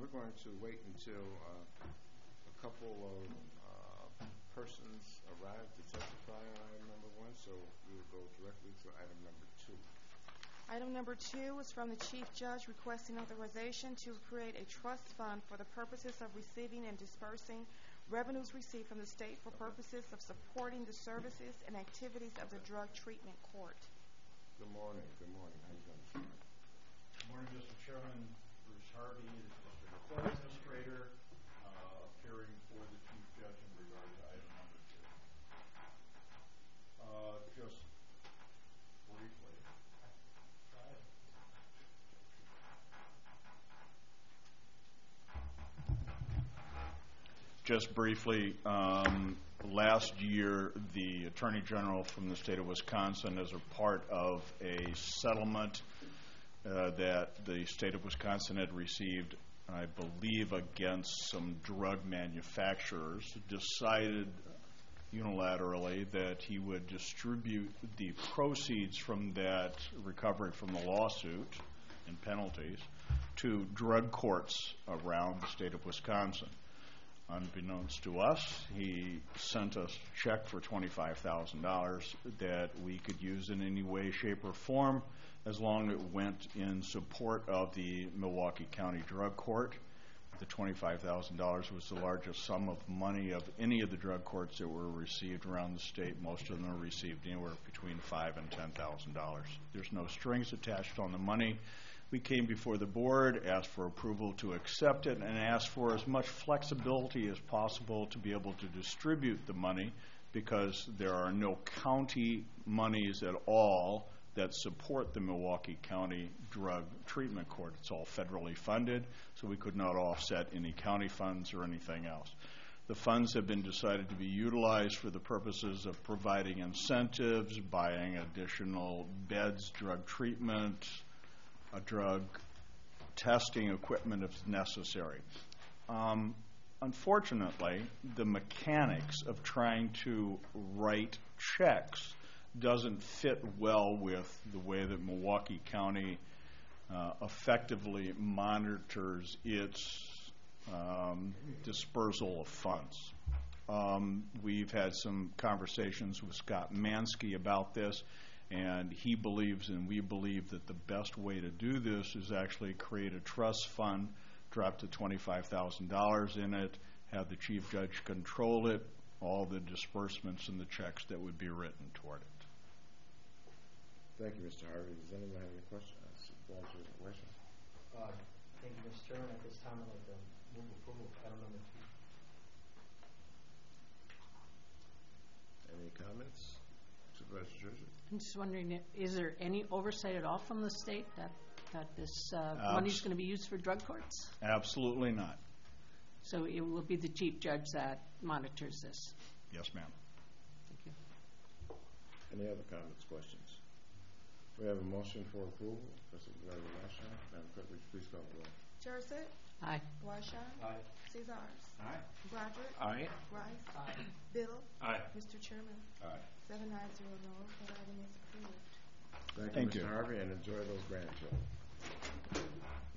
going to wait until a couple of persons arrive to testify on item number 1, so we will go directly to item number 2. Item number 2 is from the Chief Judge requesting authorization to create a trust fund for the purposes of receiving and dispersing revenues received from the state for purposes of supporting the services and activities of the Drug Treatment Court. Good morning. Good morning. How you doing, Mr. Good morning, Mr. Chairman. Bruce Harvey is District Court Administrator, appearing for the Chief Judge in regard to item number 2. Just briefly. Just briefly, last year the Attorney General from the state of Wisconsin, as a part of a settlement that the state of Wisconsin had received, I believe, against some drug manufacturers, decided unilaterally that he would distribute the proceeds from that recovery from the lawsuit and penalties to drug courts around the state of Wisconsin. Unbeknownst to us, he sent us a check for $25,000 that we could use in any way, shape, or form as long as it went in support of the Milwaukee County Drug Court. The $25,000 was the largest sum of money of any of the drug courts that were received around the state. Most of them were received anywhere between $5,000 and $10,000. There's no strings attached on the money. We came before the board, asked for approval to accept it, and asked for as much flexibility as possible to be able to distribute the money, because there are no county monies at all that support the Milwaukee County Drug Treatment Court. It's all federally funded, so we could not offset any county funds or anything else. The funds have been decided to be utilized for the purposes of providing incentives, buying additional beds, drug treatment, drug testing equipment if necessary. Unfortunately, the mechanics of trying to write checks doesn't fit well with the way that Milwaukee County effectively monitors its dispersal of funds. We've had some conversations with Scott Mansky about this, and he believes and we believe that the best way to do this is actually create a trust fund, drop to $25,000 in it, have the Chief Judge control it, all the disbursements and the checks that would be written toward it. Thank you, Mr. Harvey. Does anyone have any questions? Thank you, Mr. Chairman. At this time, I'd like to move approval of item number 2. Any comments? Supervisor Churchill? I'm just wondering, is there any oversight at all from the state that this money is going to be used for drug courts? Absolutely not. So it will be the Chief Judge that monitors this? Yes, ma'am. Thank you. Any other comments, questions? We have a motion for approval. Supervisor Washington. Madam Clerk, would you please call the roll? Jurassic? Aye. Washington? Aye. Cesars? Aye. Broderick? Aye. Rice? Aye. Bill? Aye. Mr. Chairman? Aye. 7 ayes, 0 noes. That item is approved. Thank you. you, Mr. Harvey, and enjoy those grandchildren.